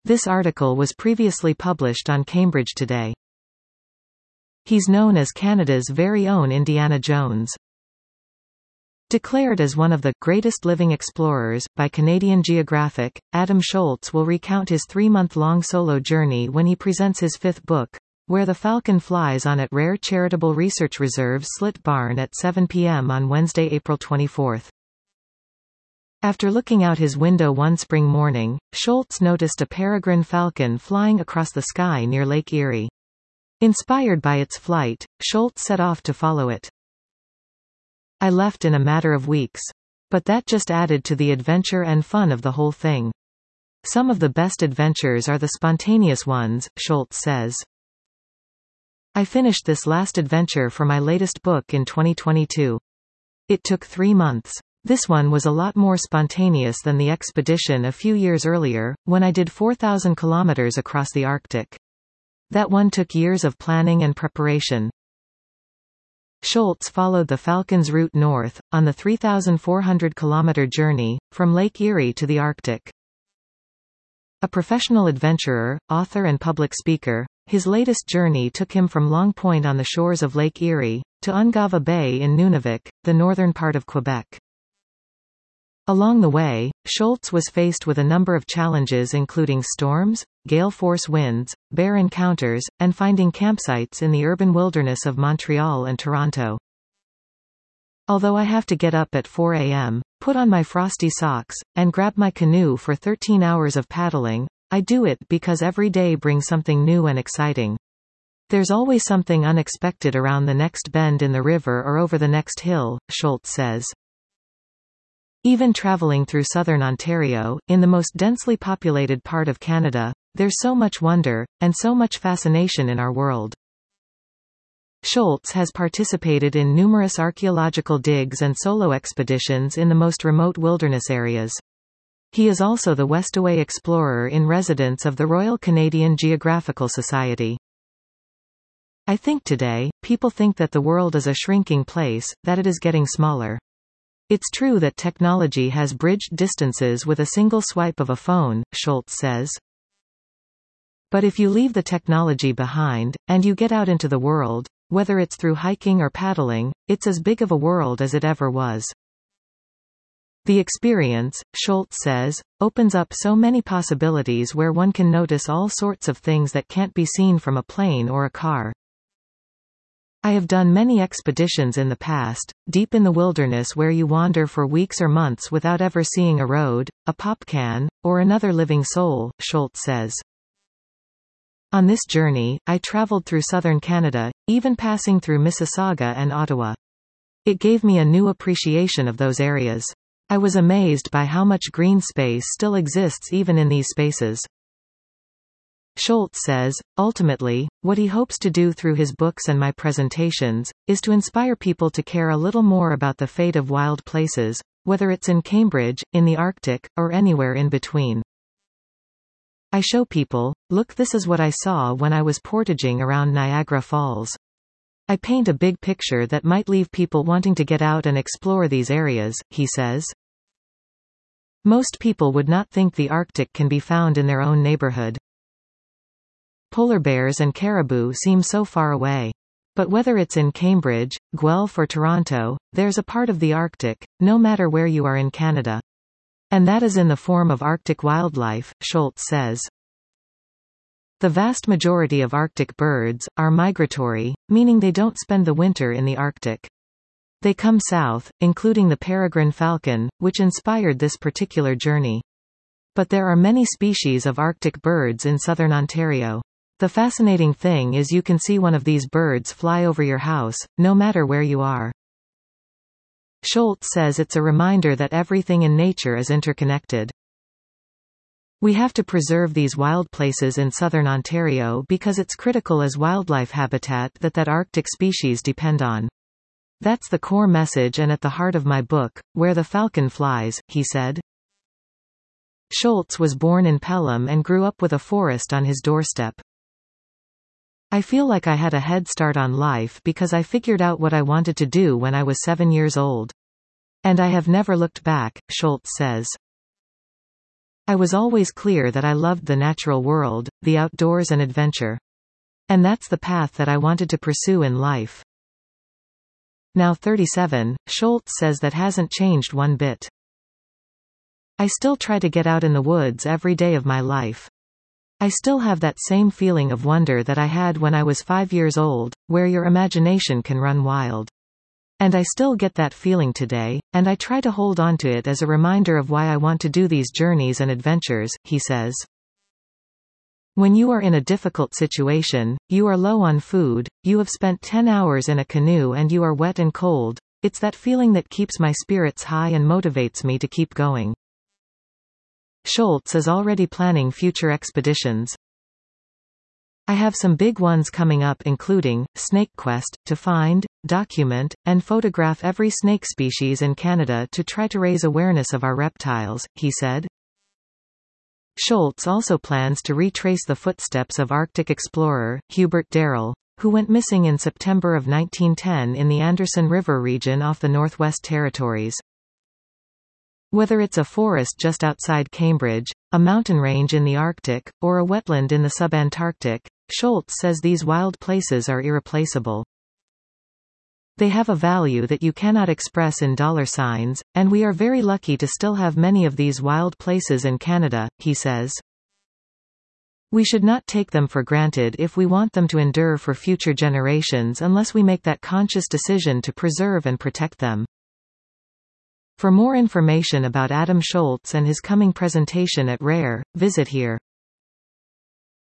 This article was previously published on Cambridge Today. He's known as Canada's very own Indiana Jones. Declared as one of the greatest living explorers by Canadian Geographic, Adam Shoalts will recount his 3-month-long solo journey when he presents his 5th book, Where the Falcon Flies, on at Rare Charitable Research Reserve Slit Barn at 7 p.m. on Wednesday, April 24. After looking out his window one spring morning, Shoalts noticed a peregrine falcon flying across the sky near Lake Erie. Inspired by its flight, Shoalts set off to follow it. I left in a matter of weeks. But that just added to the adventure and fun of the whole thing. Some of the best adventures are the spontaneous ones, Shoalts says. I finished this last adventure for my latest book in 2022. It took 3 months. This one was a lot more spontaneous than the expedition a few years earlier, when I did 4,000 kilometers across the Arctic. That one took years of planning and preparation. Shoalts followed the Falcon's route north, on the 3,400-kilometer journey, from Lake Erie to the Arctic. A professional adventurer, author and public speaker, his latest journey took him from Long Point on the shores of Lake Erie, to Ungava Bay in Nunavik, the northern part of Quebec. Along the way, Shoalts was faced with a number of challenges including storms, gale-force winds, bear encounters, and finding campsites in the urban wilderness of Montreal and Toronto. Although I have to get up at 4 a.m., put on my frosty socks, and grab my canoe for 13 hours of paddling, I do it because every day brings something new and exciting. There's always something unexpected around the next bend in the river or over the next hill, Shoalts says. Even traveling through southern Ontario, in the most densely populated part of Canada, there's so much wonder, and so much fascination in our world. Shoalts has participated in numerous archaeological digs and solo expeditions in the most remote wilderness areas. He is also the Westaway Explorer in Residence of the Royal Canadian Geographical Society. I think today, people think that the world is a shrinking place, that it is getting smaller. It's true that technology has bridged distances with a single swipe of a phone, Shoalts says. But if you leave the technology behind, and you get out into the world, whether it's through hiking or paddling, it's as big of a world as it ever was. The experience, Shoalts says, opens up so many possibilities where one can notice all sorts of things that can't be seen from a plane or a car. I have done many expeditions in the past, deep in the wilderness where you wander for weeks or months without ever seeing a road, a pop can, or another living soul, Shoalts says. On this journey, I traveled through southern Canada, even passing through Mississauga and Ottawa. It gave me a new appreciation of those areas. I was amazed by how much green space still exists even in these spaces. Shoalts says, ultimately, what he hopes to do through his books and my presentations, is to inspire people to care a little more about the fate of wild places, whether it's in Cambridge, in the Arctic, or anywhere in between. I show people, look, this is what I saw when I was portaging around Niagara Falls. I paint a big picture that might leave people wanting to get out and explore these areas, he says. Most people would not think the Arctic can be found in their own neighborhood. Polar bears and caribou seem so far away. But whether it's in Cambridge, Guelph or Toronto, there's a part of the Arctic, no matter where you are in Canada. And that is in the form of Arctic wildlife, Shoalts says. The vast majority of Arctic birds are migratory, meaning they don't spend the winter in the Arctic. They come south, including the peregrine falcon, which inspired this particular journey. But there are many species of Arctic birds in southern Ontario. The fascinating thing is you can see one of these birds fly over your house, no matter where you are. Shoalts says it's a reminder that everything in nature is interconnected. We have to preserve these wild places in southern Ontario because it's critical as wildlife habitat that Arctic species depend on. That's the core message and at the heart of my book, Where the Falcon Flies, he said. Shoalts was born in Pelham and grew up with a forest on his doorstep. I feel like I had a head start on life because I figured out what I wanted to do when I was 7 years old. And I have never looked back, Shoalts says. I was always clear that I loved the natural world, the outdoors and adventure. And that's the path that I wanted to pursue in life. Now 37, Scholz says that hasn't changed one bit. I still try to get out in the woods every day of my life. I still have that same feeling of wonder that I had when I was 5 years old, where your imagination can run wild. And I still get that feeling today, and I try to hold on to it as a reminder of why I want to do these journeys and adventures, he says. When you are in a difficult situation, you are low on food, you have spent 10 hours in a canoe and you are wet and cold, it's that feeling that keeps my spirits high and motivates me to keep going. Scholz is already planning future expeditions. I have some big ones coming up including, SnakeQuest, to find, document, and photograph every snake species in Canada to try to raise awareness of our reptiles, he said. Scholz also plans to retrace the footsteps of Arctic explorer, Hubert Darrell, who went missing in September of 1910 in the Anderson River region off the Northwest Territories. Whether it's a forest just outside Cambridge, a mountain range in the Arctic, or a wetland in the subantarctic, Scholz says these wild places are irreplaceable. They have a value that you cannot express in dollar signs, and we are very lucky to still have many of these wild places in Canada, he says. We should not take them for granted if we want them to endure for future generations unless we make that conscious decision to preserve and protect them. For more information about Adam Scholz and his coming presentation at RARE, visit here.